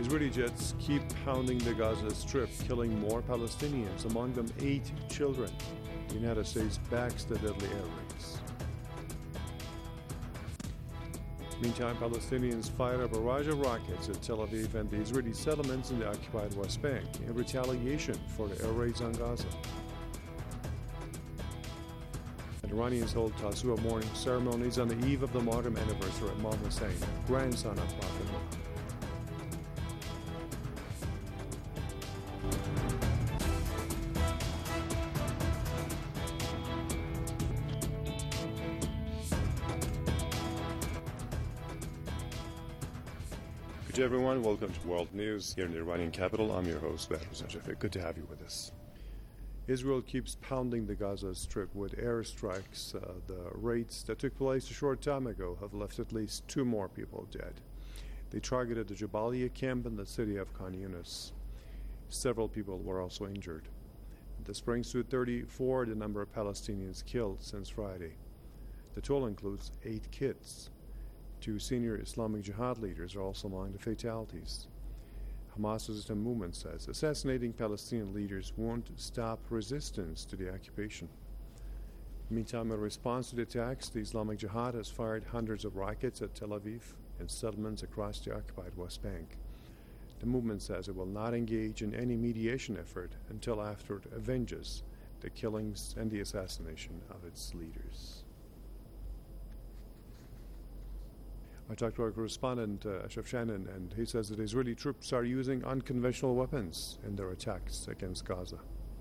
Israeli jets keep pounding the Gaza Strip, killing more Palestinians, among them 8 children. The United States backs the deadly air raids. Meantime, Palestinians fired a barrage of rockets at Tel Aviv and the Israeli settlements in the occupied West Bank in retaliation for the air raids on Gaza. And Iranians hold Tasu'a mourning ceremonies on the eve of the martyrdom anniversary of Imam Hussein, grandson of Prophet Muhammad. Good day, everyone. Welcome to World News here in the Iranian capital. I'm your host, Behruz Najafeh. Good to have you with us. Israel keeps pounding the Gaza Strip with airstrikes. The raids that took place a short time ago have left at least 2 more people dead. They targeted the Jabalia camp in the city of Khan Yunis. Several people were also injured. This brings to 34 the number of Palestinians killed since Friday. The toll includes 8 kids. 2 senior Islamic Jihad leaders are also among the fatalities. Hamas resistance movement says assassinating Palestinian leaders won't stop resistance to the occupation. Meantime, in response to the attacks, the Islamic Jihad has fired hundreds of rockets at Tel Aviv and settlements across the occupied West Bank. The movement says it will not engage in any mediation effort until after it avenges the killings and the assassination of its leaders. I talked to our correspondent, Ashraf Shannon, and he says that Israeli troops are using unconventional weapons in their attacks against Gaza.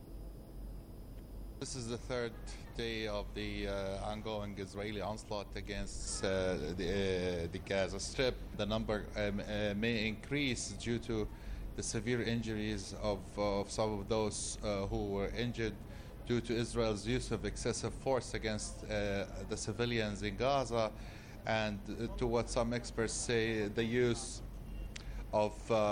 This is the 3rd day of the ongoing Israeli onslaught against the Gaza Strip. The number may increase due to the severe injuries of some of those who were injured due to Israel's use of excessive force against the civilians in Gaza, and to what some experts say, the use of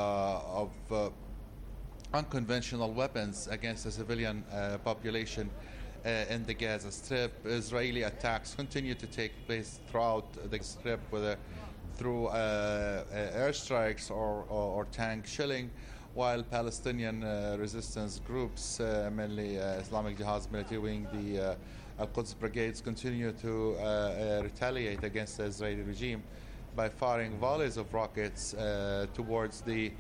unconventional weapons against the civilian population in the Gaza Strip. Israeli attacks continue to take place throughout the Strip, whether through airstrikes or tank shelling, while Palestinian resistance groups, mainly Islamic Jihad's military wing, the Al-Quds brigades, continue to retaliate against the Israeli regime by firing volleys of rockets towards the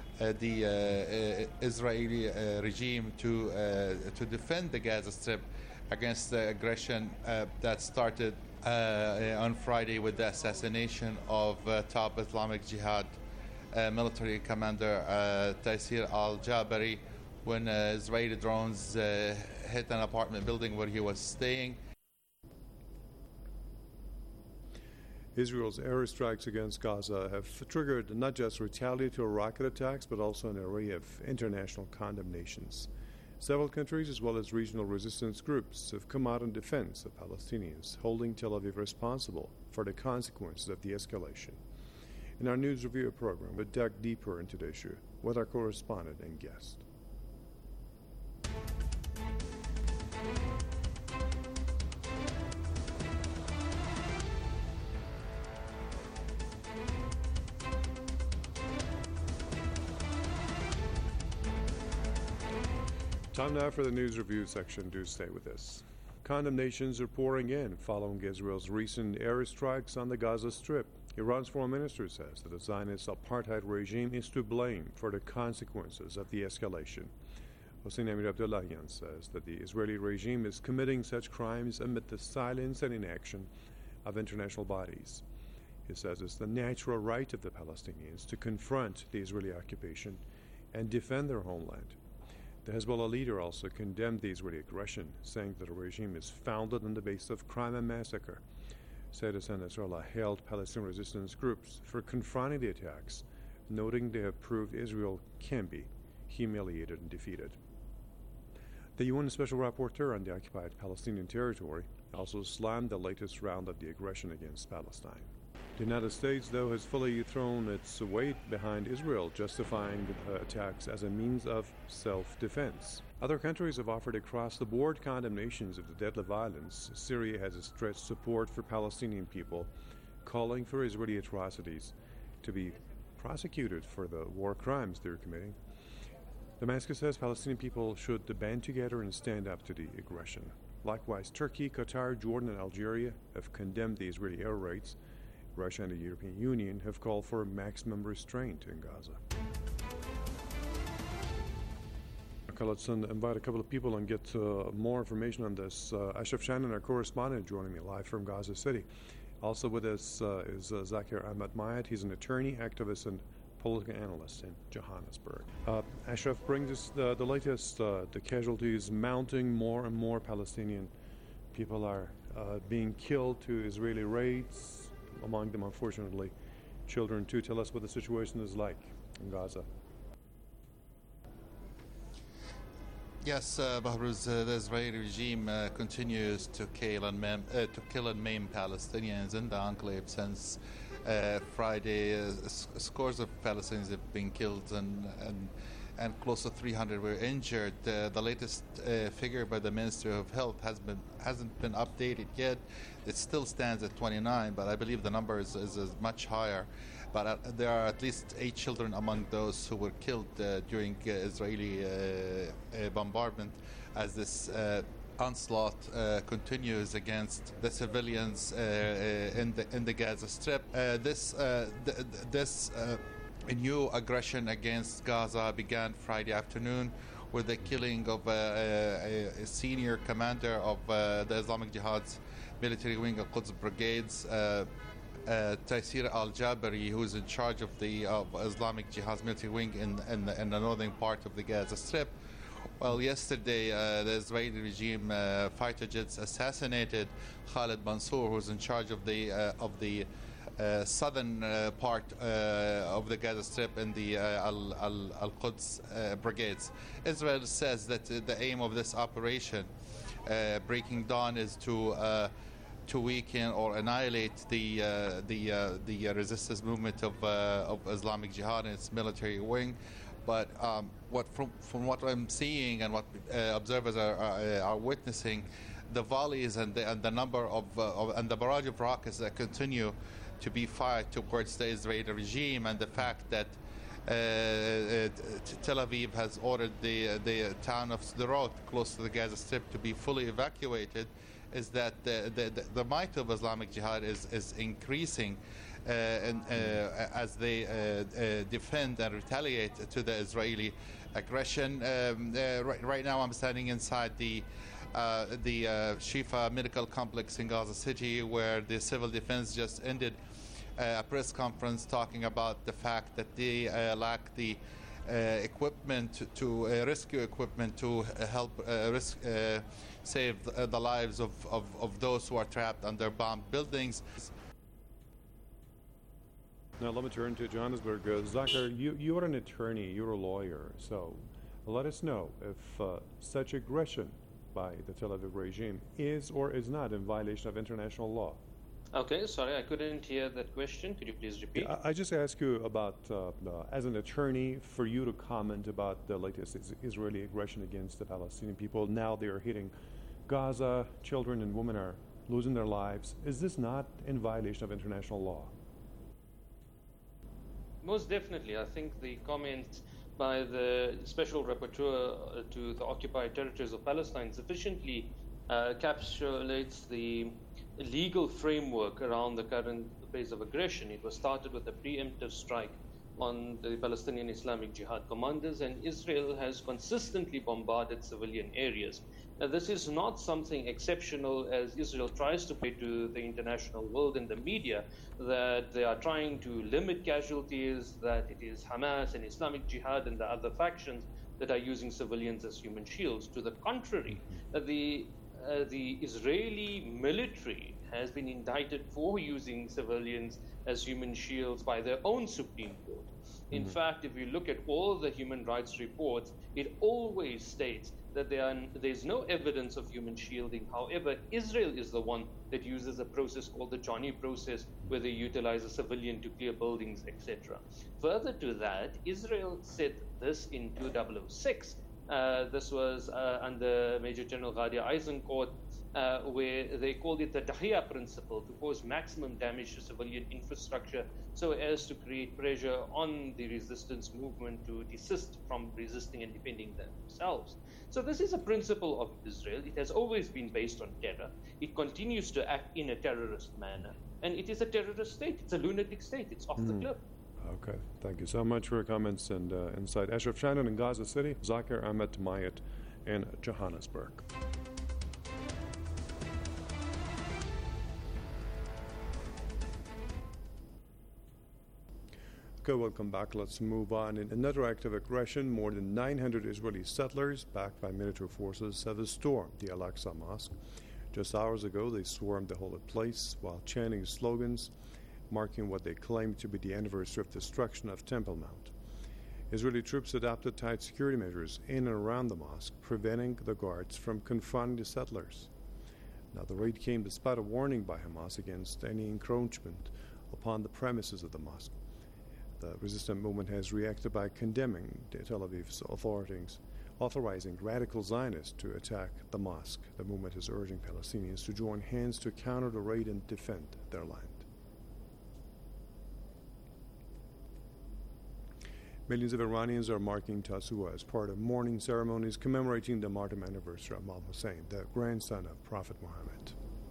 Israeli regime to defend the Gaza Strip against the aggression that started on Friday with the assassination of top Islamic Jihad military commander Taysir al-Jabari, when Israeli drones hit an apartment building where he was staying. Israel's airstrikes against Gaza have triggered not just retaliatory rocket attacks, but also an array of international condemnations. Several countries, as well as regional resistance groups, have come out in defense of Palestinians, holding Tel Aviv responsible for the consequences of the escalation. In our news review program, we dug deeper into the issue with our correspondent and guest. Time now for the news review section. Do stay with us. Condemnations are pouring in following Israel's recent airstrikes on the Gaza Strip. Iran's foreign minister says that the Zionist apartheid regime is to blame for the consequences of the escalation. Hossein Amir Abdullahian says that the Israeli regime is committing such crimes amid the silence and inaction of international bodies. He says it's the natural right of the Palestinians to confront the Israeli occupation and defend their homeland. The Hezbollah leader also condemned the Israeli aggression, saying that the regime is founded on the basis of crime and massacre. Said Hassan Nasrallah hailed Palestinian resistance groups for confronting the attacks, noting they have proved Israel can be humiliated and defeated. The UN Special Rapporteur on the occupied Palestinian territory also slammed the latest round of the aggression against Palestine. The United States, though, has fully thrown its weight behind Israel, justifying the attacks as a means of self-defense. Other countries have offered across-the-board condemnations of the deadly violence. Syria has expressed support for Palestinian people, calling for Israeli atrocities to be prosecuted for the war crimes they're committing. Damascus says Palestinian people should band together and stand up to the aggression. Likewise, Turkey, Qatar, Jordan, and Algeria have condemned the Israeli air raids. Russia and the European Union have called for maximum restraint in Gaza. Okay, let's invite a couple of people and get more information on this. Ashraf Shannon, our correspondent, joining me live from Gaza City. Also with us is Zakir Ahmad Mayat. He's an attorney, activist, and political analyst in Johannesburg. Ashraf, bring us the latest. The casualties mounting. More and more Palestinian people are being killed to Israeli raids, among them, unfortunately, children too. Tell us what the situation is like in Gaza. Yes, Bahruz, the Israeli regime continues to kill and maim Palestinians in the enclave since Friday. Scores of Palestinians have been killed and close to 300 were injured. The latest figure by the Ministry of Health hasn't been updated yet. It still stands at 29, but I believe the number is much higher. But there are at least 8 children among those who were killed during Israeli bombardment as this onslaught continues against the civilians in the Gaza Strip. This new aggression against Gaza began Friday afternoon with the killing of a senior commander of the Islamic Jihad's military wing of Quds Brigades, Taysir al-Jabari, who is in charge of the Islamic Jihad's military wing in the northern part of the Gaza Strip. Well, yesterday, the Israeli regime fighter jets assassinated Khalid Mansour, who was in charge of the southern part of the Gaza Strip in the Al-Quds brigades. Israel says that the aim of this operation, Breaking Dawn, is to weaken or annihilate the resistance movement of Islamic Jihad and its military wing. But from what I'm seeing and what observers are witnessing, the volleys and the number of and the barrage of rockets that continue to be fired towards the Israeli regime, and the fact that Tel Aviv has ordered the town of Sderot, close to the Gaza Strip, to be fully evacuated, is that the might of Islamic Jihad is increasing as they defend and retaliate to the Israeli aggression. Right now I'm standing inside the Shifa Medical Complex in Gaza City, where the civil defense just ended a press conference talking about the fact that they lack the equipment to rescue equipment to help save the lives of those who are trapped under bombed buildings. Now let me turn to Johannesburg. Zakir, you are an attorney, you're a lawyer, so let us know if such aggression by the Tel Aviv regime is or is not in violation of international law. Okay, sorry, I couldn't hear that question. Could you please repeat? I just asked you about, as an attorney, for you to comment about the latest Israeli aggression against the Palestinian people. Now they are hitting Gaza. Children and women are losing their lives. Is this not in violation of international law? Most definitely. I think the comments by the Special Rapporteur to the occupied territories of Palestine sufficiently encapsulates the legal framework around the current phase of aggression. It was started with a preemptive strike on the Palestinian Islamic Jihad commanders, and Israel has consistently bombarded civilian areas. Now, this is not something exceptional, as Israel tries to play to the international world and the media that they are trying to limit casualties, that it is Hamas and Islamic Jihad and the other factions that are using civilians as human shields. To the contrary, the Israeli military has been indicted for using civilians as human shields by their own Supreme Court. In fact, if you look at all the human rights reports, it always states that there's no evidence of human shielding. However, Israel is the one that uses a process called the Johnny process, where they utilize a civilian to clear buildings, etc. Further to that, Israel said this in 2006. This was under Major General Ghadia Eisencourt, where they called it the Dahiyya principle, to cause maximum damage to civilian infrastructure so as to create pressure on the resistance movement to desist from resisting and defending themselves. So this is a principle of Israel. It has always been based on terror. It continues to act in a terrorist manner. And it is a terrorist state. It's a lunatic state. It's off the cliff. Okay, thank you so much for your comments and insight. Ashraf Shannon in Gaza City, Zakir Ahmed Mayat in Johannesburg. Okay, welcome back. Let's move on. In another act of aggression, more than 900 Israeli settlers, backed by military forces, have stormed the Al-Aqsa Mosque. Just hours ago, they swarmed the holy place while chanting slogans marking what they claim to be the anniversary of destruction of Temple Mount. Israeli troops adopted tight security measures in and around the mosque, preventing the guards from confronting the settlers. Now, the raid came despite a warning by Hamas against any encroachment upon the premises of the mosque. The resistant movement has reacted by condemning Tel Aviv's authorities, authorizing radical Zionists to attack the mosque. The movement is urging Palestinians to join hands to counter the raid and defend their land. Millions of Iranians are marking Tasu'a as part of mourning ceremonies commemorating the martyrdom anniversary of Imam Hussein, the grandson of Prophet Muhammad.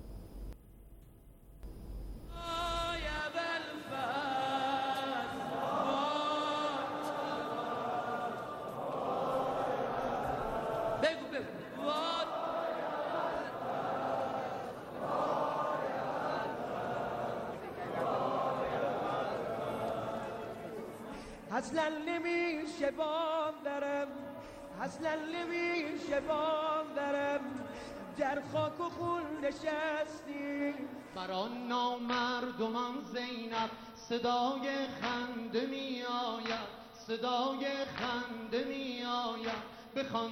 اصلا نمیشه باورم اصلا نمیشه باورم در خاک و خون نشستی بران نامردمان زینب صدای خنده می آید صدای خنده می آید بخوان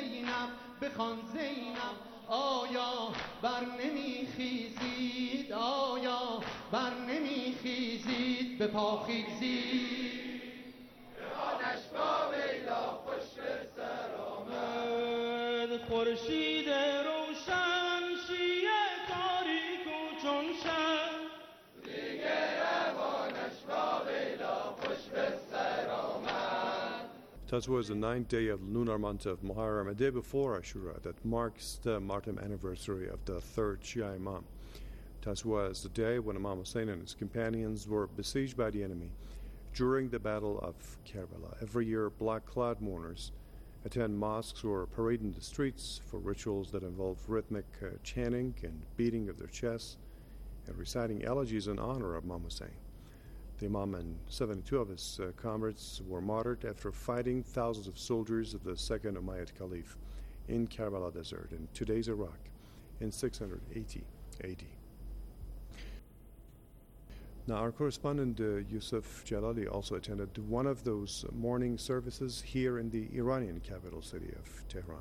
زینب آیا بر نمیخیزید آیا بر نمیخیزید به پا خیزید با ویلا خوش به سر آمد خورشید روشن شیعه تاریک و چون شب دیگه روانش با ویلا خوش به سر آمد. Tasu'a is the 9th day of the lunar month of Muharram, a day before Ashura, that marks the martyrdom anniversary of the third Shia Imam. Tasu'a is the day when Imam Hussein and his companions were besieged by the enemy during the Battle of Karbala. Every year, black cloud mourners attend mosques or parade in the streets for rituals that involve rhythmic chanting and beating of their chests and reciting elegies in honor of Imam Hussein. The Imam and 72 of his comrades were martyred after fighting thousands of soldiers of the second Umayyad Caliph in Karbala Desert in today's Iraq in 680 AD. Now, our correspondent Yusuf Jalali also attended one of those morning services here in the Iranian capital city of Tehran.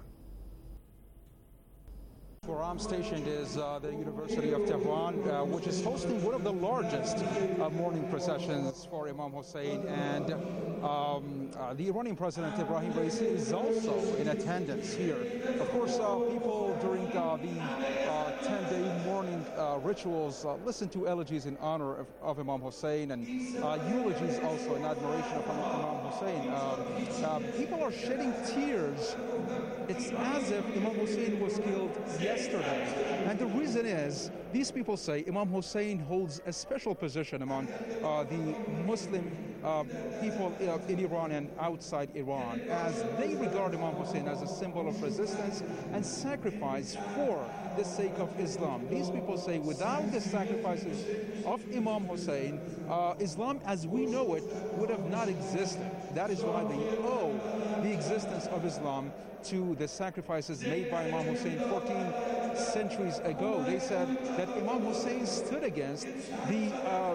Where I'm stationed is the University of Tehran, which is hosting one of the largest morning processions for Imam Hussein, and the Iranian President Ibrahim Raisi is also in attendance here. Of course, people during the 10-day morning rituals listen to elegies in honor of Imam Hussein and eulogies also in admiration of Imam Hussein. People are shedding tears. It's as if Imam Hussein was killed yesterday. And the reason is, these people say Imam Hussein holds a special position among the Muslim people in Iran and outside Iran, as they regard Imam Hussein as a symbol of resistance and sacrifice for the sake of Islam. These people say without the sacrifices of Imam Hussein, Islam as we know it would have not existed. That is why they owe the existence of Islam to the sacrifices made by Imam Hussein 14 centuries ago. They said that Imam Hussein stood against the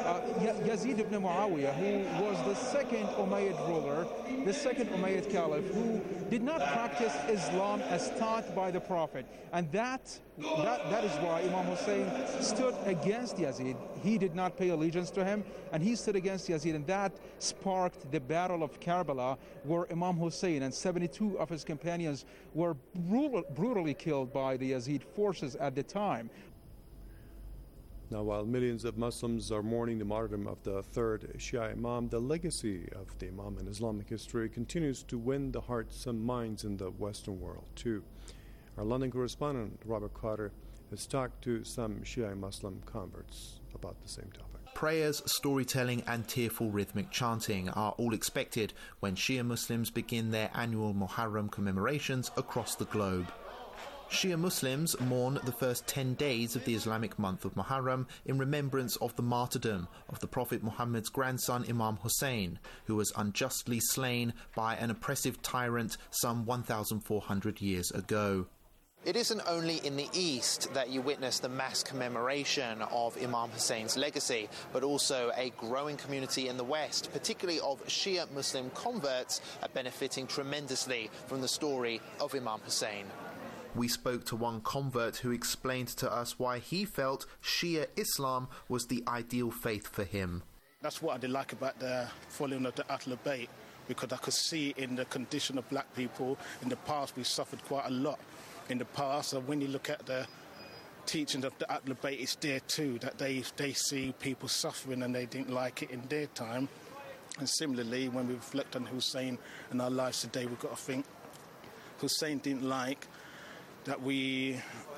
Yazid ibn Muawiyah, who was the second Umayyad ruler, the second Umayyad caliph, who did not practice Islam as taught by the Prophet. And that is why Imam Hussein stood against Yazid. He did not pay allegiance to him, and he stood against Yazid, and that sparked the Battle of Karbala, where Imam Hussein and 72 of his companions were brutally killed by the Yazid forces at the time. Now, while millions of Muslims are mourning the martyrdom of the third Shia Imam, the legacy of the Imam in Islamic history continues to win the hearts and minds in the Western world, too. Our London correspondent, Robert Carter, has talked to some Shia Muslim converts about the same topic. Prayers, storytelling and tearful rhythmic chanting are all expected when Shia Muslims begin their annual Muharram commemorations across the globe. Shia Muslims mourn the first 10 days of the Islamic month of Muharram in remembrance of the martyrdom of the Prophet Muhammad's grandson Imam Hussein, who was unjustly slain by an oppressive tyrant some 1,400 years ago. It isn't only in the East that you witness the mass commemoration of Imam Hussein's legacy, but also a growing community in the West, particularly of Shia Muslim converts, are benefiting tremendously from the story of Imam Hussein. We spoke to one convert who explained to us why he felt Shia Islam was the ideal faith for him. That's what I did like about the following of the Ahlul Bayt, because I could see in the condition of black people in the past we suffered quite a lot in the past, and when you look at the teachings of the Ahlul Bayt, it's there too, that they see people suffering and they didn't like it in their time. And similarly, when we reflect on Hussein in our lives today, we've got to think Hussein didn't like that we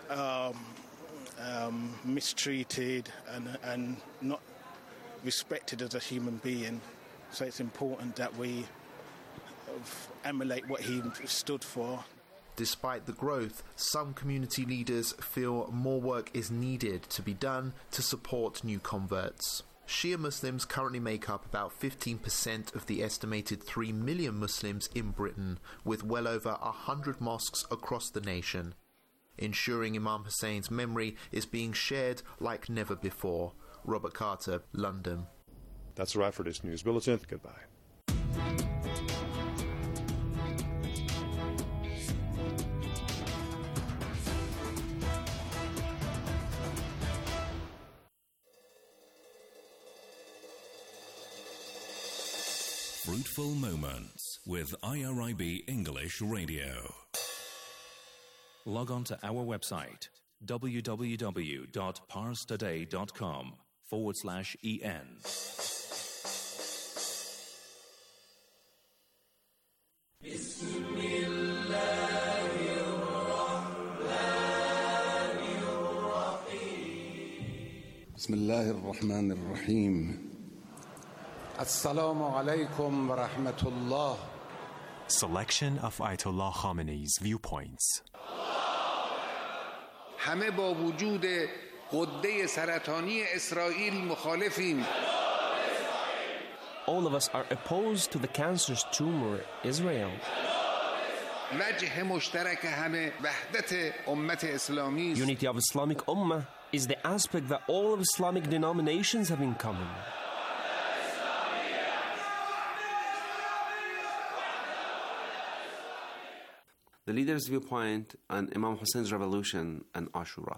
mistreated and not respected as a human being. So it's important that we emulate what he stood for. Despite the growth, some community leaders feel more work is needed to be done to support new converts. Shia Muslims currently make up about 15% of the estimated 3 million Muslims in Britain, with well over 100 mosques across the nation. Ensuring Imam Hussein's memory is being shared like never before. Robert Carter, London. That's a wrap for this news bulletin. Goodbye. Fruitful Moments with IRIB English Radio. Log on to our website www.parstoday.com/en. Bismillah ar-Rahman ar-Rahim. Assalamu alaikum wa rahmatullah. Selection of Ayatollah Khamenei's viewpoints. همه با وجود غده سرطانی اسرائیل مخالفیم. All of us are opposed to the cancerous tumor Israel. وجه مشترک همه وحدت امت اسلامی. Unity of Islamic Ummah is the aspect that all of Islamic denominations have in common. The leader's viewpoint on Imam Hussein's revolution and Ashura.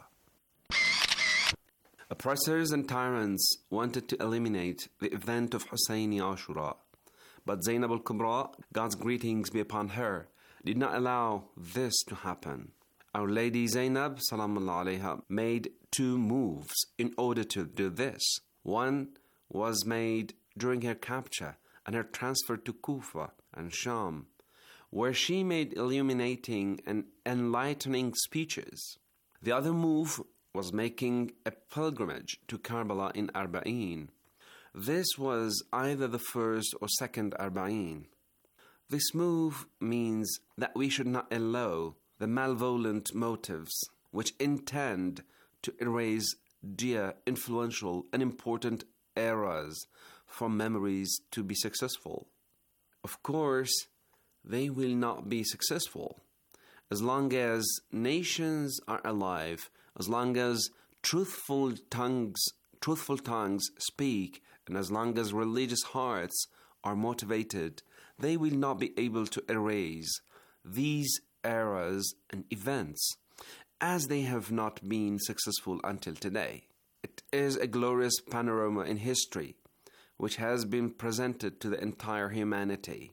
Oppressors and tyrants wanted to eliminate the event of Husseini Ashura, but Zainab al-Kubra, God's greetings be upon her, did not allow this to happen. Our Lady Zainab, salamullah alayha, made 2 moves in order to do this. One was made during her capture and her transfer to Kufa and Sham, where she made illuminating and enlightening speeches. The other move was making a pilgrimage to Karbala in Arba'in. This was either the first or second Arba'in. This move means that we should not allow the malevolent motives which intend to erase dear, influential, and important eras from memories to be successful. Of course, they will not be successful as long as nations are alive, as long as truthful tongues truthful tongues speak, and as long as religious hearts are motivated, they will not be able to erase these eras and events, as they have not been successful until today. It is a glorious panorama in history, which has been presented to the entire humanity.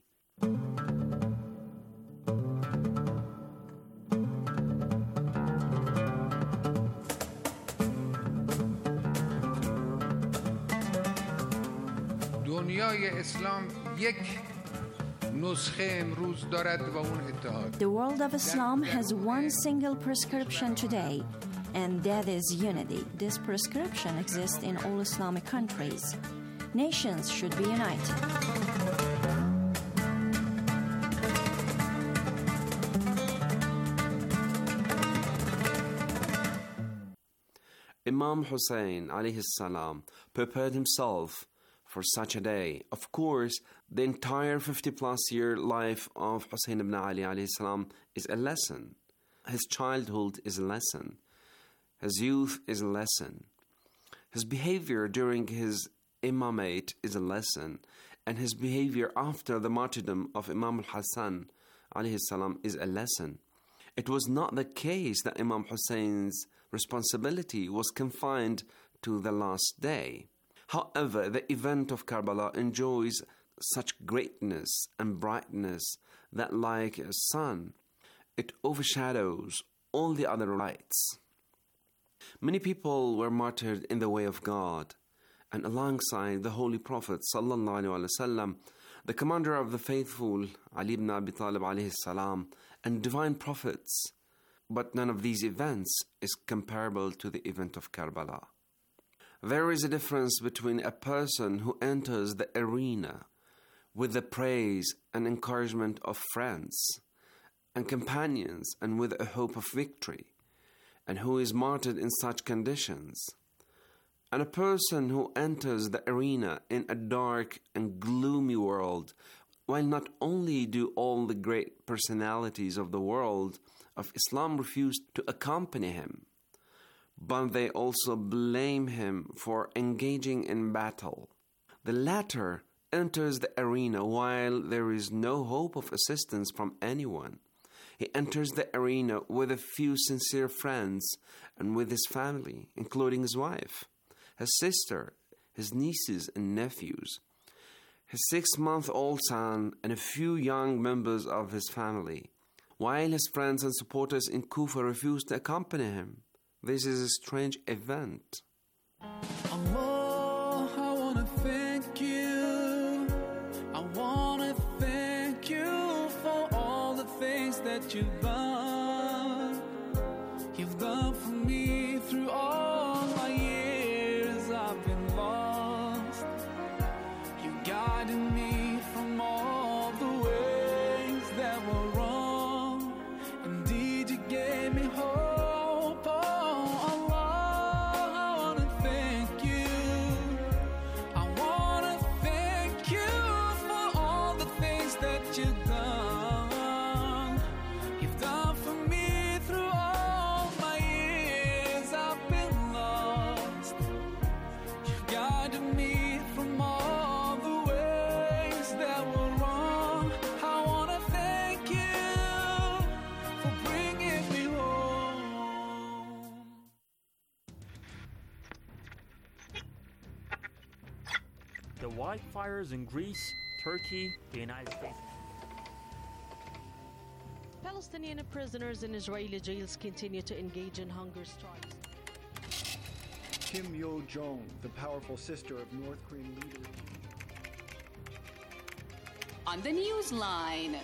دنیای اسلام یک نسخه امروز دارد و اون اتحاد. The world of Islam has one single prescription today, and that is unity. This prescription exists in all Islamic countries. Nations should be united. Imam Hussein alayhi salam prepared himself for such a day. Of course, the entire 50-plus year life of Hussein ibn Ali alayhi salam is a lesson. His childhood is a lesson. His youth is a lesson. His behavior during his imamate is a lesson. And his behavior after the martyrdom of Imam al-Hassan alayhi salam is a lesson. It was not the case that Imam Hussein's responsibility was confined to the last day. However, the event of Karbala enjoys such greatness and brightness that, like a sun, it overshadows all the other lights. Many people were martyred in the way of God, and alongside the Holy Prophet ﷺ, the commander of the faithful, Ali ibn Abi Talib alayhi salam, and divine prophets. But none of these events is comparable to the event of Karbala. There is a difference between a person who enters the arena with the praise and encouragement of friends and companions and with a hope of victory, and who is martyred in such conditions, and a person who enters the arena in a dark and gloomy world, while not only do all the great personalities of the world of Islam refuse to accompany him, but they also blame him for engaging in battle. The latter enters the arena while there is no hope of assistance from anyone. He enters the arena with a few sincere friends and with his family, including his wife, his sister, his nieces and nephews, his 6-month-old son, and a few young members of his family, while his friends and supporters in Kufa refuse to accompany him. This is a strange event. Allah, I want to thank you. I want to thank you for all the things that you've done. You've done for me through all my years I've been lost. You guided me from all the ways that were wrong. Indeed, you gave me hope. The wildfires in Greece, Turkey, the United States. Palestinian prisoners in Israeli jails continue to engage in hunger strikes. Kim Yo-jong, the powerful sister of North Korean leader. On the Newsline.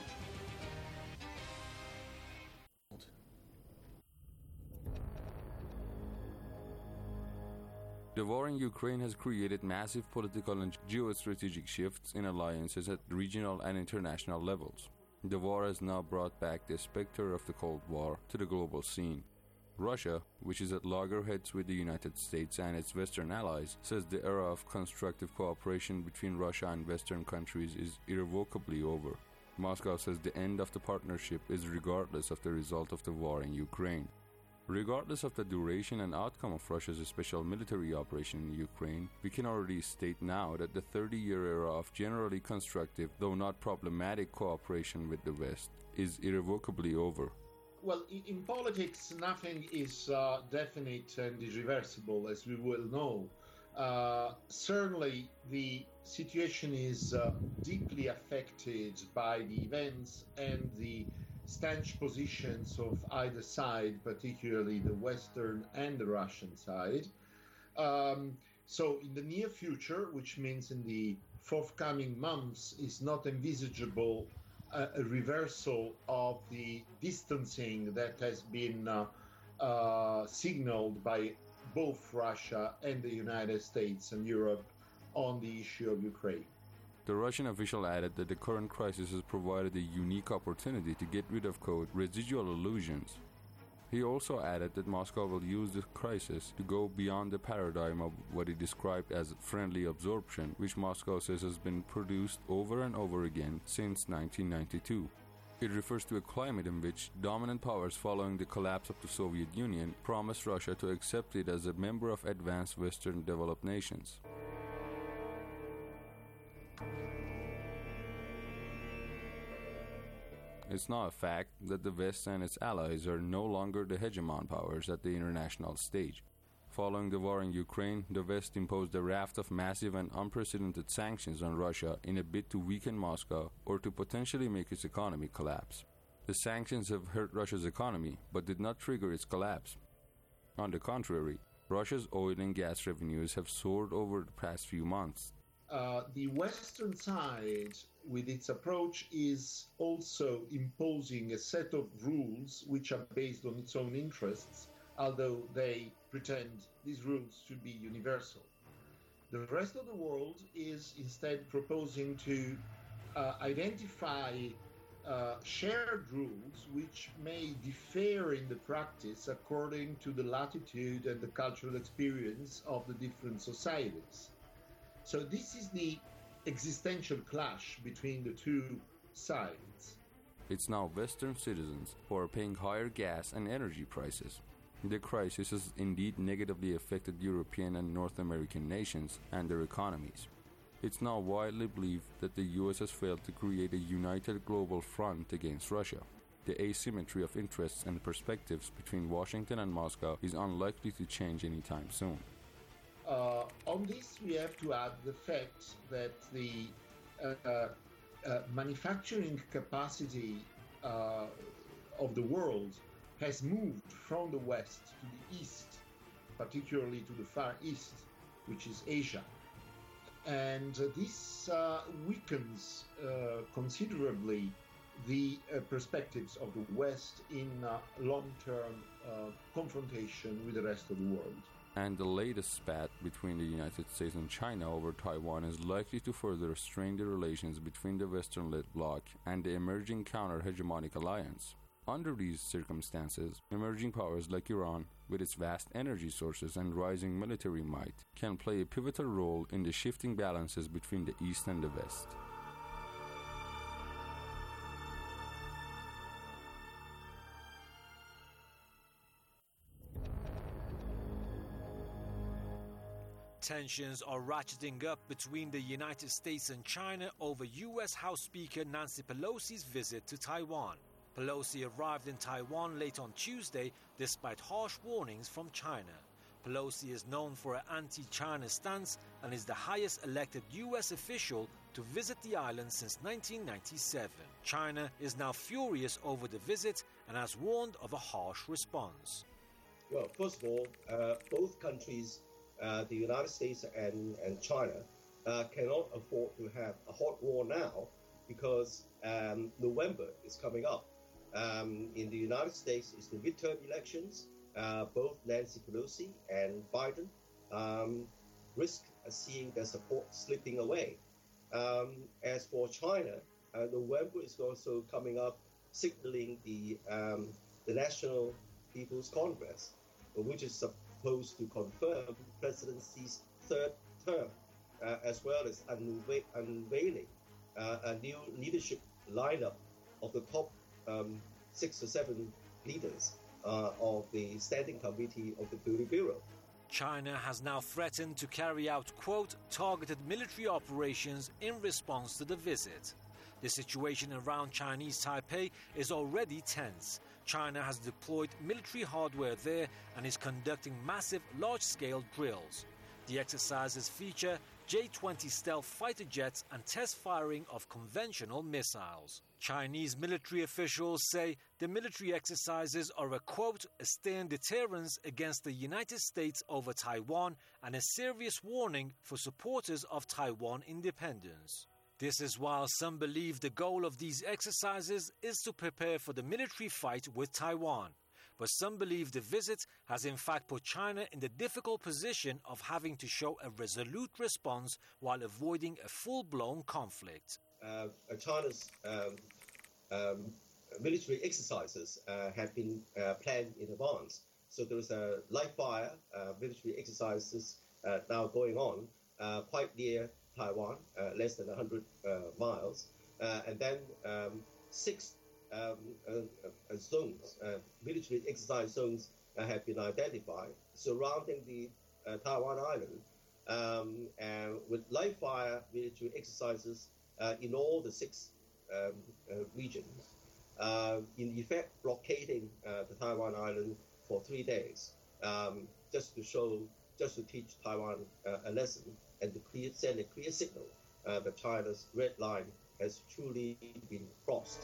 The war in Ukraine has created massive political and geostrategic shifts in alliances at regional and international levels. The war has now brought back the specter of the Cold War to the global scene. Russia, which is at loggerheads with the United States and its Western allies, says the era of constructive cooperation between Russia and Western countries is irrevocably over. Moscow says the end of the partnership is regardless of the result of the war in Ukraine. Regardless of the duration and outcome of Russia's special military operation in Ukraine, we can already state now that the 30-year era of generally constructive, though not problematic, cooperation with the West is irrevocably over. Well, in politics, nothing is definite and irreversible, as we well know. Certainly, the situation is deeply affected by the events and the stanch positions of either side, particularly the Western and the Russian side. So in the near future, which means in the forthcoming months, is not envisageable a reversal of the distancing that has been signaled by both Russia and the United States and Europe on the issue of Ukraine. The Russian official added that the current crisis has provided a unique opportunity to get rid of residual illusions. He also added that Moscow will use the crisis to go beyond the paradigm of what he described as friendly absorption, which Moscow says has been produced over and over again since 1992. It refers to a climate in which dominant powers following the collapse of the Soviet Union promised Russia to accept it as a member of advanced Western developed nations. It's now a fact that the West and its allies are no longer the hegemon powers at the international stage. Following the war in Ukraine, the West imposed a raft of massive and unprecedented sanctions on Russia in a bid to weaken Moscow or to potentially make its economy collapse. The sanctions have hurt Russia's economy, but did not trigger its collapse. On the contrary, Russia's oil and gas revenues have soared over the past few months. The Western side, with its approach, is also imposing a set of rules which are based on its own interests, although they pretend these rules should be universal. The rest of the world is instead proposing to identify shared rules which may differ in the practice according to the latitude and the cultural experience of the different societies. So this is the existential clash between the two sides. It's now Western citizens who are paying higher gas and energy prices. The crisis has indeed negatively affected European and North American nations and their economies. It's now widely believed that the US has failed to create a united global front against Russia. The asymmetry of interests and perspectives between Washington and Moscow is unlikely to change anytime soon. On this, we have to add the fact that the manufacturing capacity of the world has moved from the west to the east, particularly to the Far East, which is Asia. And this weakens considerably the perspectives of the West in long-term confrontation with the rest of the world. And the latest spat between the United States and China over Taiwan is likely to further strain the relations between the Western-led bloc and the emerging counter-hegemonic alliance. Under these circumstances, emerging powers like Iran, with its vast energy sources and rising military might, can play a pivotal role in the shifting balances between the East and the West. Tensions are ratcheting up between the United States and China over U.S. House Speaker Nancy Pelosi's visit to Taiwan. Pelosi arrived in Taiwan late on Tuesday despite harsh warnings from China. Pelosi is known for her anti-China stance and is the highest elected U.S. official to visit the island since 1997. China is now furious over the visit and has warned of a harsh response. Well, first of all, both countries, the United States and China, cannot afford to have a hot war now because November is coming up. In the United States, it's the midterm elections. Both Nancy Pelosi and Biden risk seeing their support slipping away. As for China, November is also coming up, signaling the National People's Congress, which is supposed to confirm President Xi's third term, as well as unveiling a new leadership lineup of the top 6 or 7 leaders. of the Standing Committee of the Politburo. China has now threatened to carry out, quote, targeted military operations in response to the visit. The situation around Chinese Taipei is already tense. China has deployed military hardware there and is conducting massive, large-scale drills. The exercises feature J-20 stealth fighter jets and test firing of conventional missiles. Chinese military officials say the military exercises are a, quote, a stern deterrence against the United States over Taiwan and a serious warning for supporters of Taiwan independence. This is while some believe the goal of these exercises is to prepare for the military fight with Taiwan. But some believe the visit has in fact put China in the difficult position of having to show a resolute response while avoiding a full-blown conflict. China's military exercises have been planned in advance. So there is a live-fire military exercises now going on quite near Taiwan, less than 100 miles. And then 6 zones, military exercise zones have been identified surrounding the Taiwan island, and with live fire military exercises in all the 6 regions, in effect blockading the Taiwan island for 3 days, just to teach Taiwan a lesson and to send a clear signal that China's red line has truly been crossed.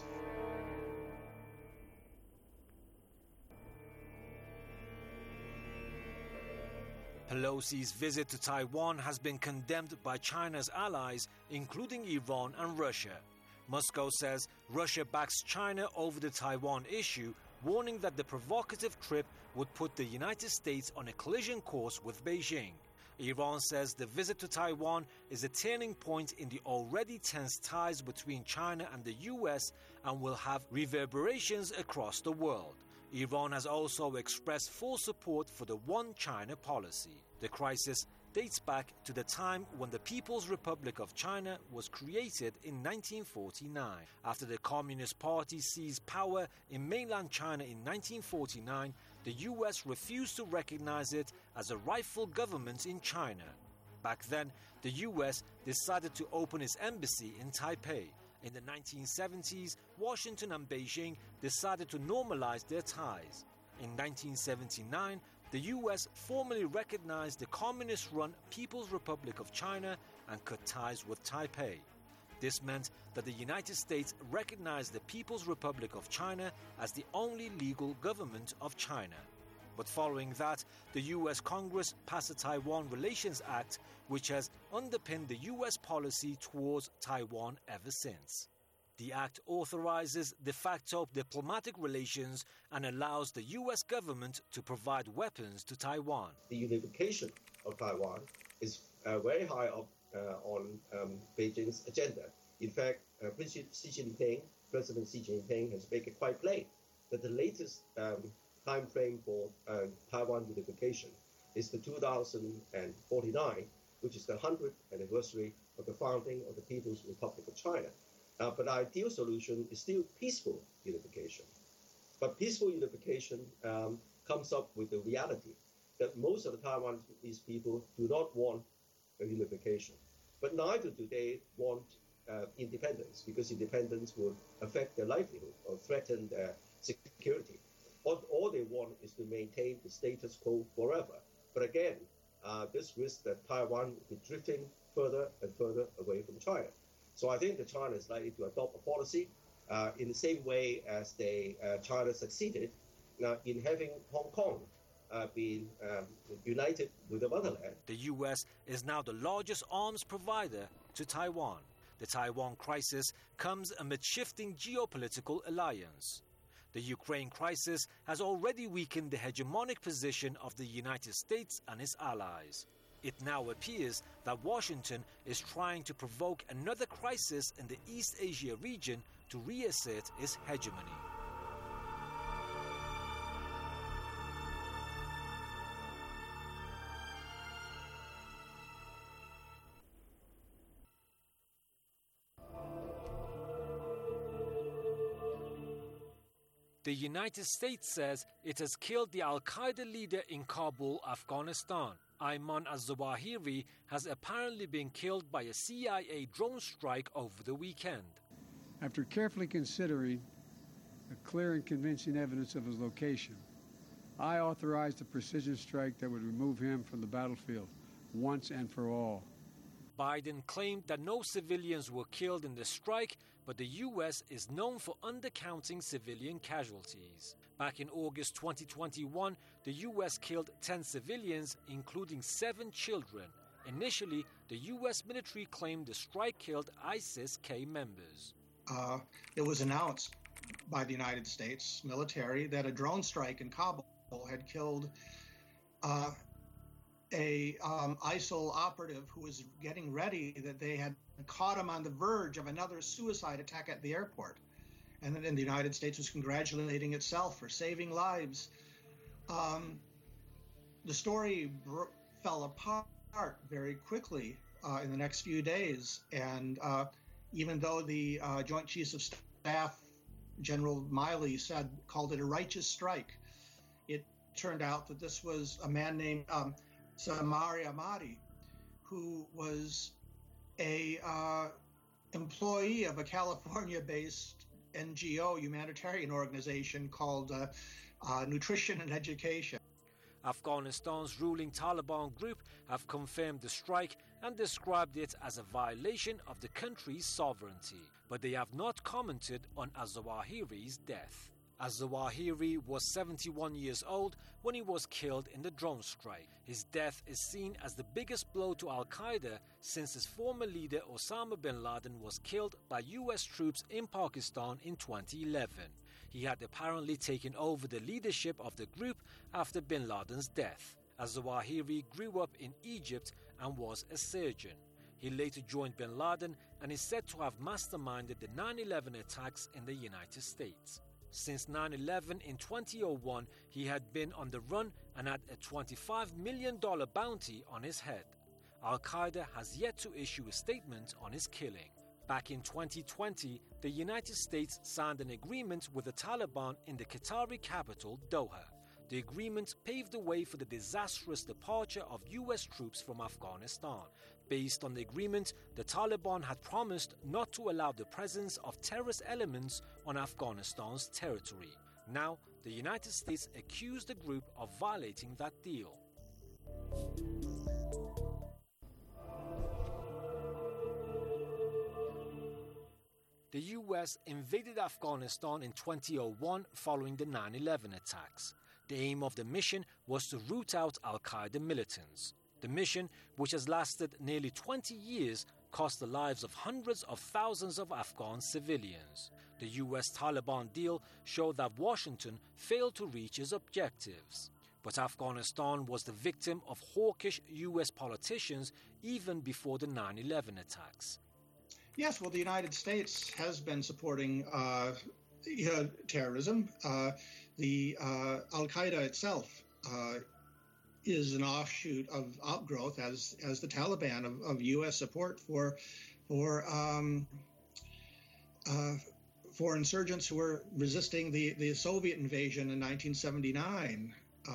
Pelosi's visit to Taiwan has been condemned by China's allies, including Iran and Russia. Moscow says Russia backs China over the Taiwan issue, warning that the provocative trip would put the United States on a collision course with Beijing. Iran says the visit to Taiwan is a turning point in the already tense ties between China and the US and will have reverberations across the world. Iran has also expressed full support for the One China policy. The crisis dates back to the time when the People's Republic of China was created in 1949. After the Communist Party seized power in mainland China in 1949, the US refused to recognize it as a rightful government in China. Back then, the US decided to open its embassy in Taipei. In the 1970s, Washington and Beijing decided to normalize their ties. In 1979, the US formally recognized the communist-run People's Republic of China and cut ties with Taipei. This meant that the United States recognized the People's Republic of China as the only legal government of China. But following that, the US Congress passed the Taiwan Relations Act, which has underpinned the US policy towards Taiwan ever since. The act authorizes de facto diplomatic relations and allows the US government to provide weapons to Taiwan. The unification of Taiwan is very high up on Beijing's agenda. In fact, President Xi Jinping has made it quite plain that the latest time frame for Taiwan unification is the 2049, which is the 100th anniversary of the founding of the People's Republic of China. But the ideal solution is still peaceful unification. But peaceful unification comes up with the reality that most of the Taiwanese people do not want a unification. But neither do they want independence, because independence would affect their livelihood or threaten their security. All they want is to maintain the status quo forever. But again, this risks that Taiwan will be drifting further and further away from China. So I think that China is likely to adopt a policy in the same way as China succeeded in having Hong Kong being united with the motherland. The US is now the largest arms provider to Taiwan. The Taiwan crisis comes amid shifting geopolitical alliance. The Ukraine crisis has already weakened the hegemonic position of the United States and its allies. It now appears that Washington is trying to provoke another crisis in the East Asia region to reassert its hegemony. The United States says it has killed the al-Qaeda leader in Kabul, Afghanistan. Ayman al-Zawahiri has apparently been killed by a CIA drone strike over the weekend. After carefully considering the clear and convincing evidence of his location, I authorized a precision strike that would remove him from the battlefield once and for all. Biden claimed that no civilians were killed in the strike, but the U.S. is known for undercounting civilian casualties. Back in August 2021, the U.S. killed 10 civilians, including 7 children. Initially, the U.S. military claimed the strike killed ISIS-K members. It was announced by the United States military that a drone strike in Kabul had killed a ISIL operative who was getting ready, that they had caught him on the verge of another suicide attack at the airport. And then the United States was congratulating itself for saving lives. The story fell apart very quickly in the next few days. And even though the Joint Chiefs of Staff, General Miley, called it a righteous strike, it turned out that this was a man named Samari Ahmadi, who was a employee of a California-based NGO humanitarian organization called Nutrition and Education. Afghanistan's ruling Taliban group have confirmed the strike and described it as a violation of the country's sovereignty, but they have not commented on al-Zawahiri's death. Al-Zawahiri was 71 years old when he was killed in the drone strike. His death is seen as the biggest blow to al-Qaeda since his former leader Osama bin Laden was killed by US troops in Pakistan in 2011. He had apparently taken over the leadership of the group after bin Laden's death. Al-Zawahiri grew up in Egypt and was a surgeon. He later joined bin Laden and is said to have masterminded the 9/11 attacks in the United States. Since 9/11 in 2001, he had been on the run and had a $25 million bounty on his head. Al-Qaeda has yet to issue a statement on his killing. Back in 2020, the United States signed an agreement with the Taliban in the Qatari capital, Doha. The agreement paved the way for the disastrous departure of US troops from Afghanistan. Based on the agreement, the Taliban had promised not to allow the presence of terrorist elements on Afghanistan's territory. Now, the United States accused the group of violating that deal. The US invaded Afghanistan in 2001 following the 9/11 attacks. The aim of the mission was to root out al-Qaeda militants. The mission, which has lasted nearly 20 years, cost the lives of hundreds of thousands of Afghan civilians. The US-Taliban deal showed that Washington failed to reach its objectives. But Afghanistan was the victim of hawkish US politicians even before the 9/11 attacks. Yes, well, the United States has been supporting terrorism. The Al-Qaeda itself is an offshoot of outgrowth, as the Taliban, of U.S. support for insurgents who were resisting the Soviet invasion in 1979.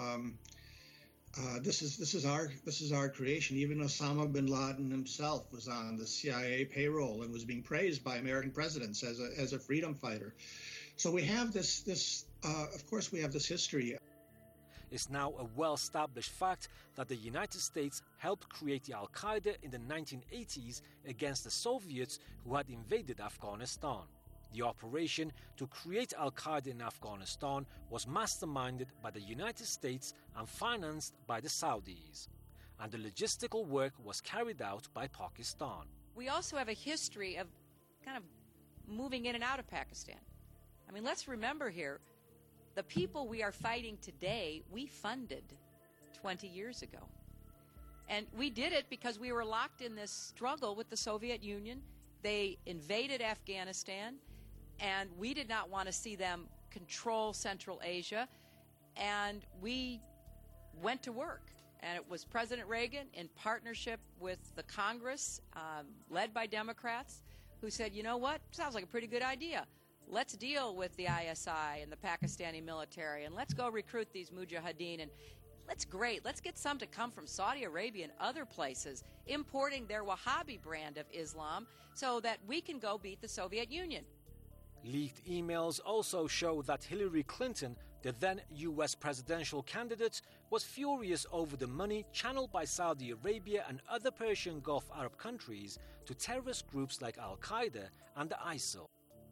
This is our creation. Even Osama bin Laden himself was on the CIA payroll and was being praised by American presidents as a freedom fighter. So we have this. Of course, we have this history. It's now a well-established fact that the United States helped create the Al-Qaeda in the 1980s against the Soviets who had invaded Afghanistan. The operation to create Al-Qaeda in Afghanistan was masterminded by the United States and financed by the Saudis. And the logistical work was carried out by Pakistan. We also have a history of kind of moving in and out of Pakistan. I mean, let's remember here, the people we are fighting today, we funded 20 years ago. And we did it because we were locked in this struggle with the Soviet Union. They invaded Afghanistan, and we did not want to see them control Central Asia. And we went to work. And it was President Reagan, in partnership with the Congress, led by Democrats, who said, you know what, sounds like a pretty good idea. let's deal with the ISI and the Pakistani military, and let's go recruit these mujahideen, and let's get some to come from Saudi Arabia and other places, importing their Wahhabi brand of Islam so that we can go beat the Soviet Union. Leaked emails also show that Hillary Clinton, the then U.S. presidential candidate, was furious over the money channeled by Saudi Arabia and other Persian Gulf Arab countries to terrorist groups like Al-Qaeda and the ISIL.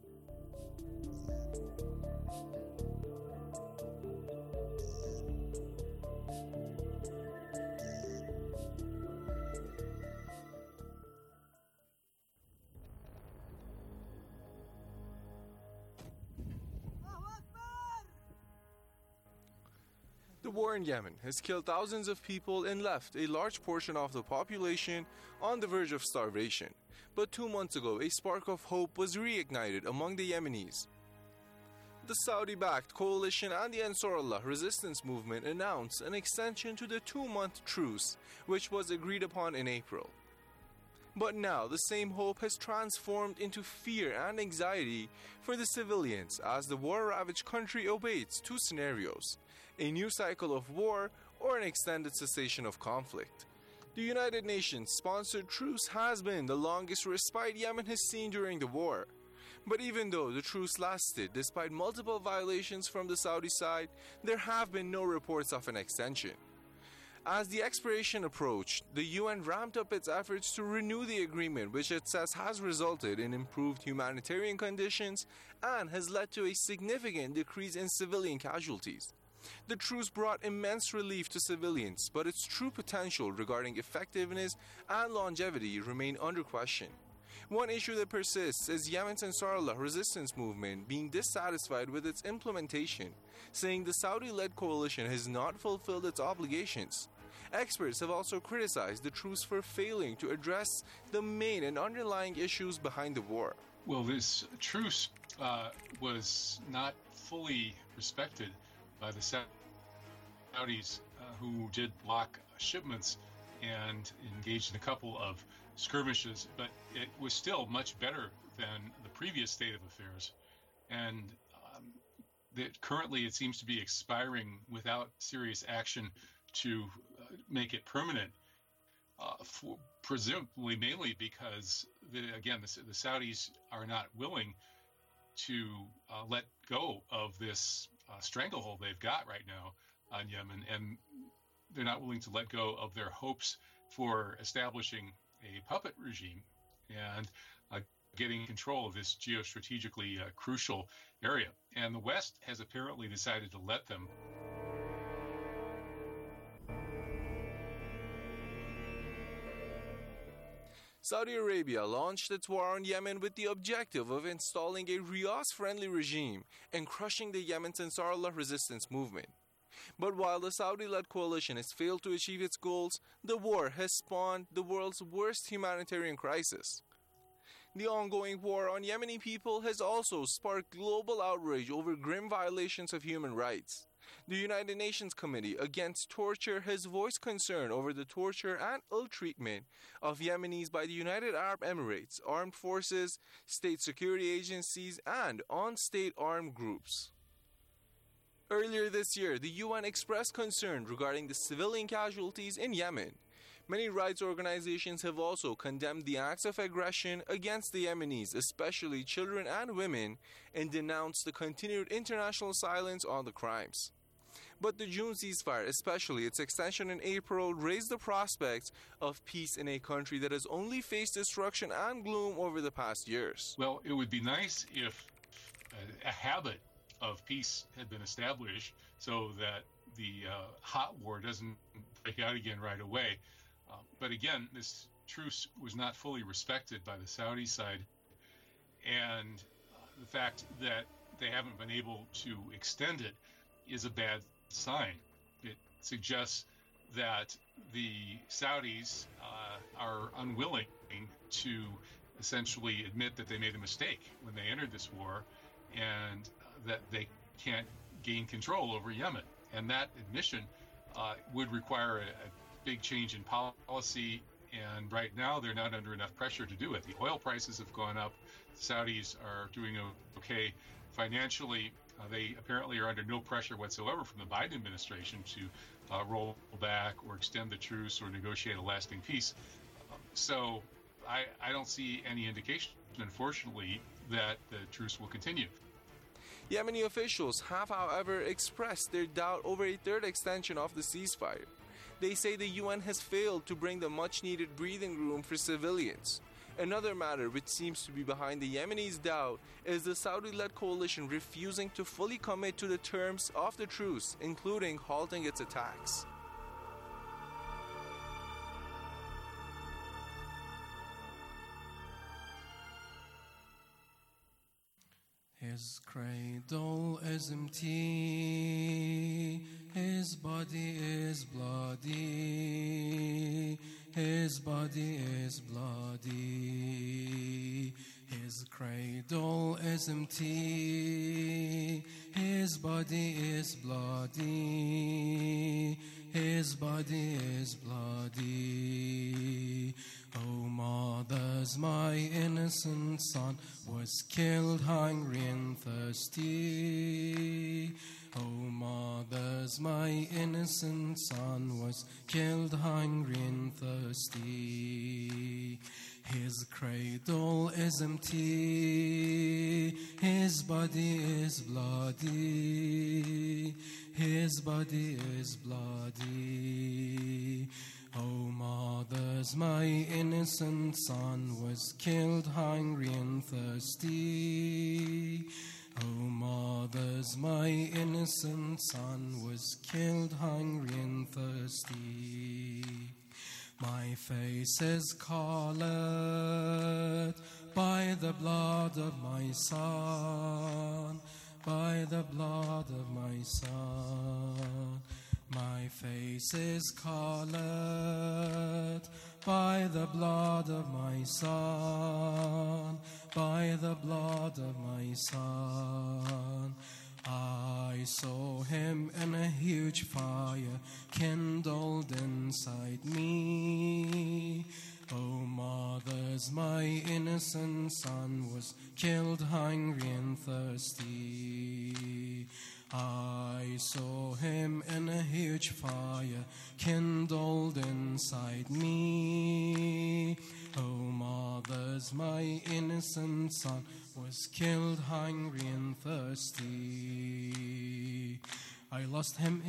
The war in Yemen has killed thousands of people and left a large portion of the population on the verge of starvation. But 2 months ago, a spark of hope was reignited among the Yemenis. The Saudi-backed coalition and the Ansarullah resistance movement announced an extension to the 2-month truce, which was agreed upon in April. But now the same hope has transformed into fear and anxiety for the civilians as the war-ravaged country awaits 2 scenarios: a new cycle of war or an extended cessation of conflict. The United Nations sponsored truce has been the longest respite Yemen has seen during the war. But even though the truce lasted despite multiple violations from the Saudi side, there have been no reports of an extension. As the expiration approached, the UN ramped up its efforts to renew the agreement, which it says has resulted in improved humanitarian conditions and has led to a significant decrease in civilian casualties. The truce brought immense relief to civilians, but its true potential regarding effectiveness and longevity remain under question. One issue that persists is Yemen's Ansarullah resistance movement being dissatisfied with its implementation, saying the Saudi-led coalition has not fulfilled its obligations. Experts have also criticized the truce for failing to address the main and underlying issues behind the war. Well, this truce was not fully respected by the Saudis, who did block shipments and engaged in a couple of skirmishes, but it was still much better than the previous state of affairs. And currently it seems to be expiring without serious action to make it permanent, presumably mainly because, the Saudis are not willing to let go of this stranglehold they've got right now on Yemen, and they're not willing to let go of their hopes for establishing a puppet regime and getting control of this geostrategically crucial area. And the West has apparently decided to let them. Saudi Arabia launched its war on Yemen with the objective of installing a Riyadh-friendly regime and crushing the Yemen's Ansarullah resistance movement. But while the Saudi-led coalition has failed to achieve its goals, the war has spawned the world's worst humanitarian crisis. The ongoing war on Yemeni people has also sparked global outrage over grim violations of human rights. The United Nations Committee Against Torture has voiced concern over the torture and ill treatment of Yemenis by the United Arab Emirates, armed forces, state security agencies, and on-state armed groups. Earlier this year, the UN expressed concern regarding the civilian casualties in Yemen. Many rights organizations have also condemned the acts of aggression against the Yemenis, especially children and women, and denounced the continued international silence on the crimes. But the June ceasefire, especially its extension in April, raised the prospects of peace in a country that has only faced destruction and gloom over the past years. Well, it would be nice if a habit of peace had been established so that the hot war doesn't break out again right away. But again, this truce was not fully respected by the Saudi side, and the fact that they haven't been able to extend it is a bad sign. It suggests that the Saudis are unwilling to essentially admit that they made a mistake when they entered this war, and that they can't gain control over Yemen. And that admission would require a big change in policy And right now, they're not under enough pressure to do it. The oil prices have gone up. The Saudis are doing okay financially. They apparently are under no pressure whatsoever from the Biden administration to roll back or extend the truce or negotiate a lasting peace. So I don't see any indication, unfortunately, that the truce will continue. Yemeni officials have, however, expressed their doubt over a third extension of the ceasefire. They say the UN has failed to bring the much-needed breathing room for civilians. Another matter which seems to be behind the Yemenis' doubt is the Saudi-led coalition refusing to fully commit to the terms of the truce, including halting its attacks. His cradle is empty, his body is bloody, his body is bloody. His cradle is empty, his body is bloody, his body is bloody. Oh, mothers, my innocent son was killed hungry and thirsty. Oh, mothers, my innocent son was killed hungry and thirsty. His cradle is empty, his body is bloody, his body is bloody. Oh, mothers, my innocent son was killed hungry and thirsty. Oh, mothers, my innocent son was killed hungry and thirsty. My face is colored by the blood of my son, by the blood of my son. My face is colored by the blood of my son, by the blood of my son. I saw him in a huge fire kindled inside me. Oh, mothers, my innocent son was killed hungry and thirsty. I saw him in a huge fire kindled inside me. Oh, mothers, my innocent son was killed hungry and thirsty. I lost him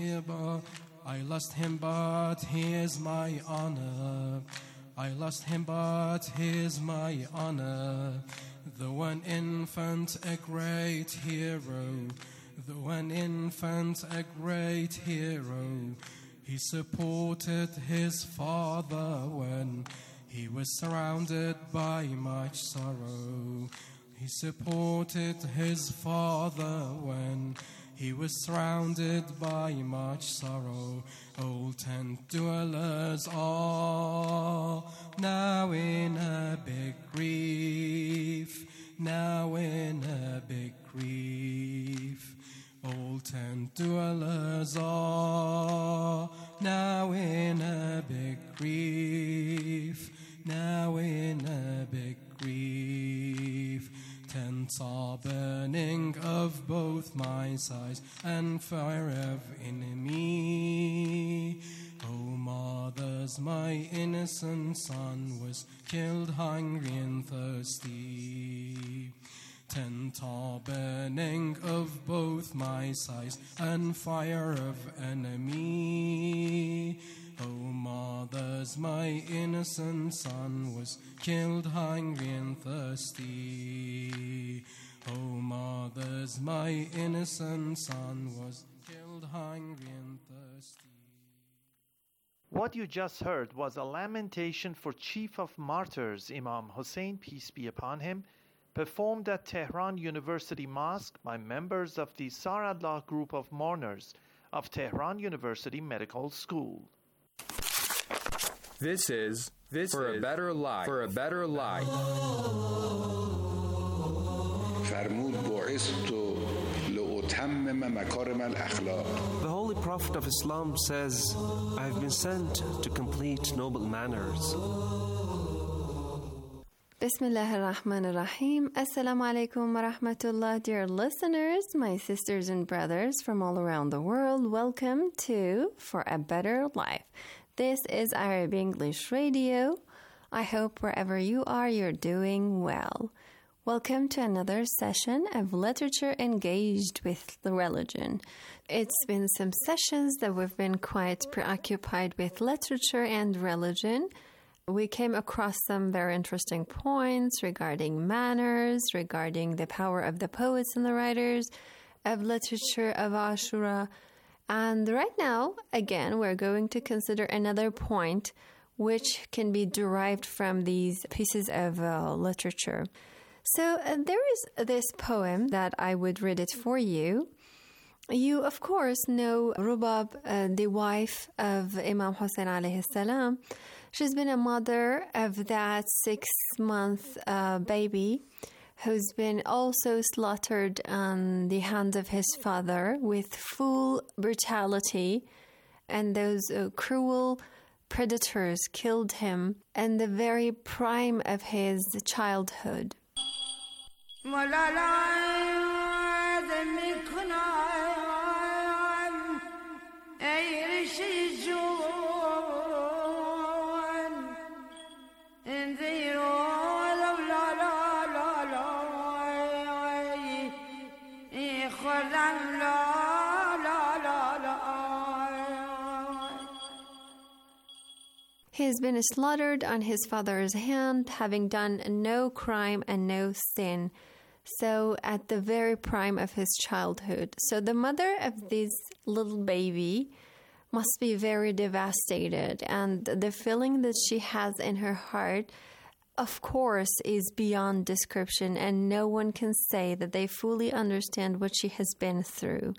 but he is my honor. I lost him but he is my honor. The one infant, a great hero. The one infant, a great hero. He supported his father when he was surrounded by much sorrow. He supported his father when he was surrounded by much sorrow. Old tent dwellers are now in a big grief, now in a big grief. Old tent dwellers are now in a big grief, now in a big grief. Tents are burning of both my sides and fire of enemy. Oh, mothers, my innocent son was killed hungry and thirsty. Tent are burning of both my sides and fire of enemy. Oh, mothers, my innocent son was killed hungry and thirsty. Oh, mothers, my innocent son was killed hungry and thirsty. What you just heard was a lamentation for Chief of Martyrs Imam Hussein, peace be upon him, performed at Tehran University Mosque by members of the Saradullah group of mourners of Tehran University Medical School. This is For a Better Life. For a Better Life. فرمود بعثت لأتمم مكارم الأخلاق. The Holy Prophet of Islam says, I have been sent to complete noble manners. Bismillah ar-Rahman ar-Rahim. Assalamu alaikum wa rahmatullah, dear listeners, my sisters and brothers from all around the world. Welcome to For a Better Life. This is Arab English Radio. I hope wherever you are, you're doing well. Welcome to another session of Literature Engaged with the Religion. It's been some sessions that we've been quite preoccupied with literature and religion. We came across some very interesting points regarding manners, regarding the power of the poets and the writers of literature of Ashura. And right now, again, we're going to consider another point which can be derived from these pieces of literature. So there is this poem that I would read it for you. You, of course, know Rubab, the wife of Imam Hussein alayhi salam. She's been a mother of that 6-month baby who's been also slaughtered on the hands of his father with full brutality, and those cruel predators killed him in the very prime of his childhood. He has been slaughtered on his father's hand, having done no crime and no sin. So at the very prime of his childhood. So the mother of this little baby must be very devastated. And the feeling that she has in her heart, of course, is beyond description. And no one can say that they fully understand what she has been through.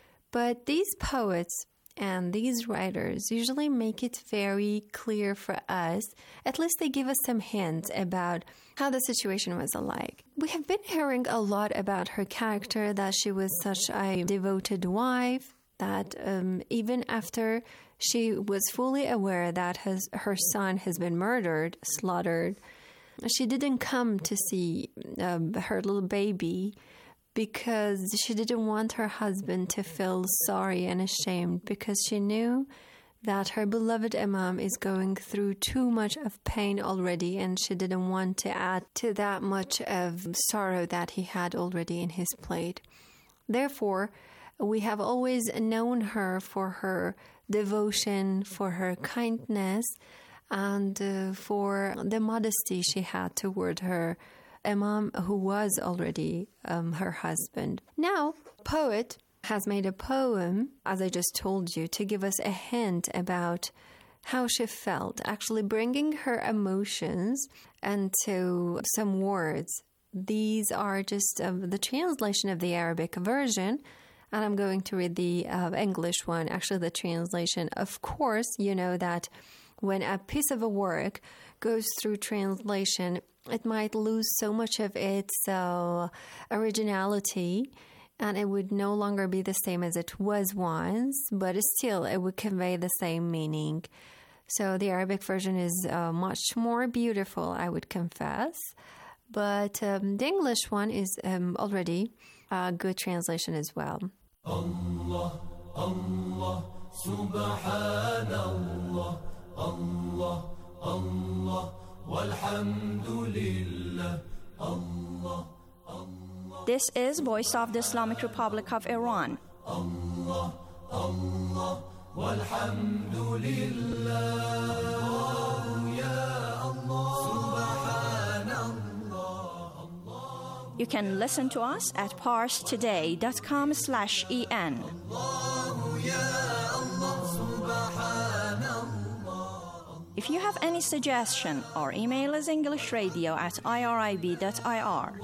But these poets and these writers usually make it very clear for us. At least they give us some hints about how the situation was like. We have been hearing a lot about her character, that she was such a devoted wife, that even after she was fully aware that her son has been murdered, slaughtered, she didn't come to see her little baby, because she didn't want her husband to feel sorry and ashamed, because she knew that her beloved Imam is going through too much of pain already, and she didn't want to add to that much of sorrow that he had already in his plate. Therefore, we have always known her for her devotion, for her kindness, and for the modesty she had toward her Imam, who was already her husband. Now, poet has made a poem, as I just told you, to give us a hint about how she felt, actually bringing her emotions into some words. These are just the translation of the Arabic version, and I'm going to read the English one, actually the translation. Of course, you know that when a piece of a work goes through translation, it might lose so much of its originality, and it would no longer be the same as it was once, but still it would convey the same meaning. So the Arabic version is much more beautiful, I would confess, but the English one is already a good translation as well. Allah, Allah, Subhanallah, Allah, Allah, walhamdulillah, Allah, Allah. This is Voice of the Islamic Republic of Iran. Allah, Allah, walhamdulillah, ya Allah, subhanallah. You can listen to us at parstoday.com/en. If you have any suggestion, or email us englishradio@irib.ir.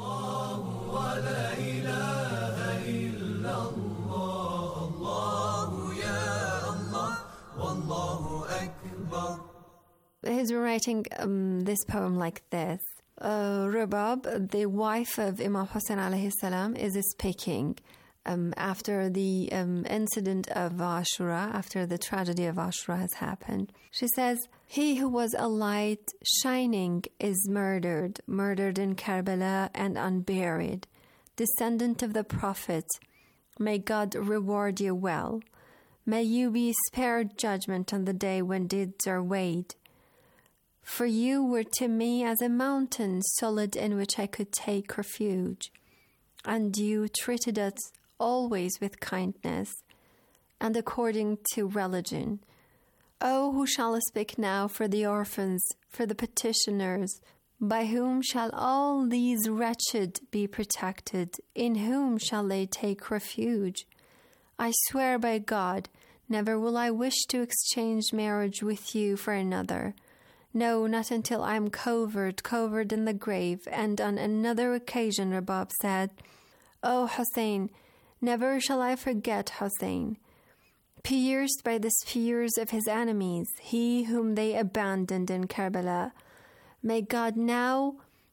He's writing this poem like this. Rubab, the wife of Imam Hussein alayhi salam, is speaking. after the incident of Ashura, after the tragedy of Ashura has happened. She says, "He who was a light shining is murdered in Karbala and unburied. Descendant of the Prophet, may God reward you well. May you be spared judgment on the day when deeds are weighed. For you were to me as a mountain solid in which I could take refuge, and you treated us always with kindness and according to religion. Oh, who shall speak now for the orphans, for the petitioners? By whom shall all these wretched be protected? In whom shall they take refuge? I swear by God, never will I wish to exchange marriage with you for another. No, not until I am covered in the grave." And on another occasion, Rabab said, "O Hussein, never shall I forget Hussein, pierced by the spears of his enemies, he whom they abandoned in Karbala. May God now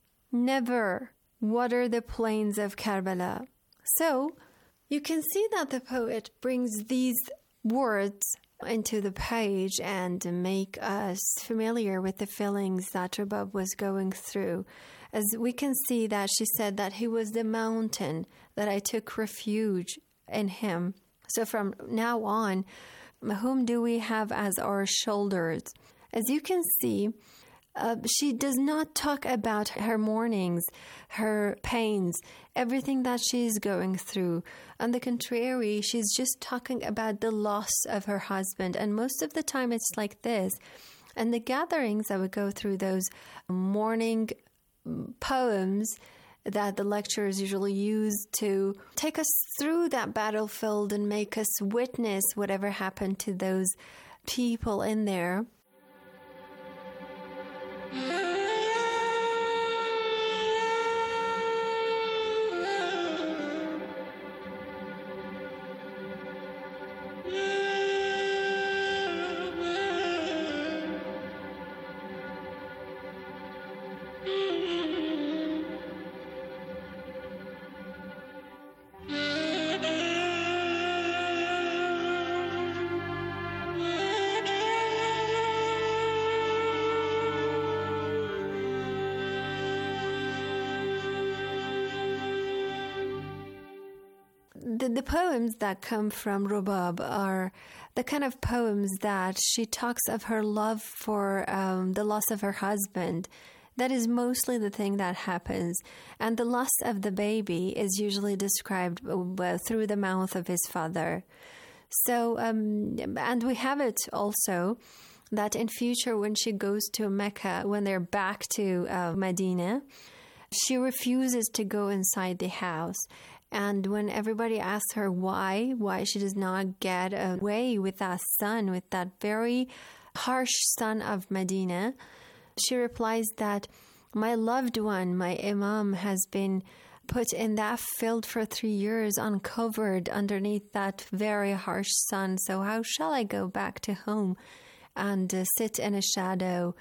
never water the plains of Karbala." So, you can see that the poet brings these words into the page and make us familiar with the feelings that Rabab was going through. As we can see that she said that he was the mountain, that I took refuge in him. So from now on, whom do we have as our shoulders? As you can see, she does not talk about her mournings, her pains, everything that she's going through. On the contrary, she's just talking about the loss of her husband. And most of the time it's like this. And the gatherings that we go through, those mourning poems that the lecturers usually use to take us through that battlefield and make us witness whatever happened to those people in there. The poems that come from Rabab are the kind of poems that she talks of her love for the loss of her husband. That is mostly the thing that happens. And the loss of the baby is usually described through the mouth of his father. So, and we have it also that in future when she goes to Mecca, when they're back to Medina, she refuses to go inside the house. And when everybody asks her why she does not get away with that son, with that very harsh son of Medina, she replies that my loved one, my Imam, has been put in that field for 3 years, uncovered underneath that very harsh sun. So how shall I go back to home and sit in a shadow?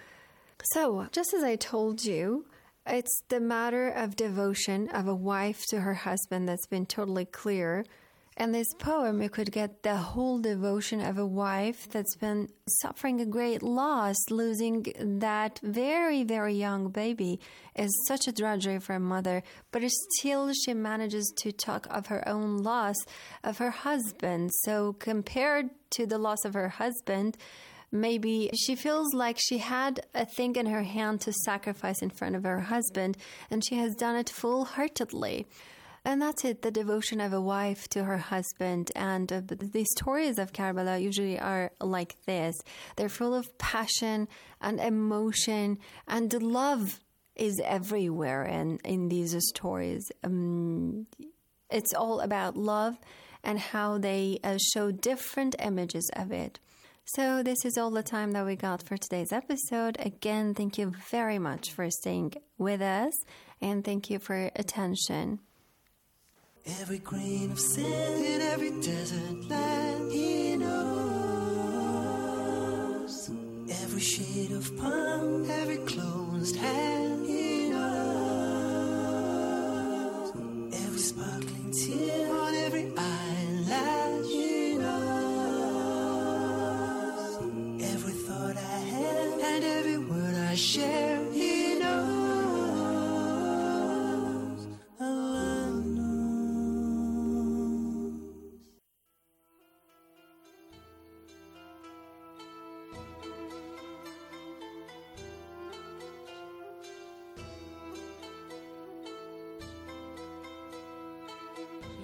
So, just as I told you, it's the matter of devotion of a wife to her husband that's been totally clear. In this poem, you could get the whole devotion of a wife that's been suffering a great loss. Losing that very, very young baby is such a drudgery for a mother, but still she manages to talk of her own loss of her husband. So compared to the loss of her husband, maybe she feels like she had a thing in her hand to sacrifice in front of her husband, and she has done it full-heartedly. And that's it, the devotion of a wife to her husband. And the stories of Karbala usually are like this. They're full of passion and emotion, and love is everywhere in these stories. It's all about love and how they show different images of it. So this is all the time that we got for today's episode. Again, thank you very much for staying with us, and thank you for your attention. Every grain of sand in every desert land, he knows. Every shade of palm, every closed hand, he knows. Every sparkling tear on every eye.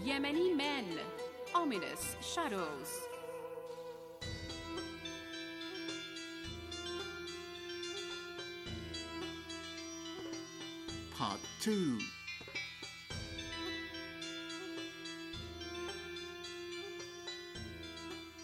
Yemeni men, ominous shadows. Part 2.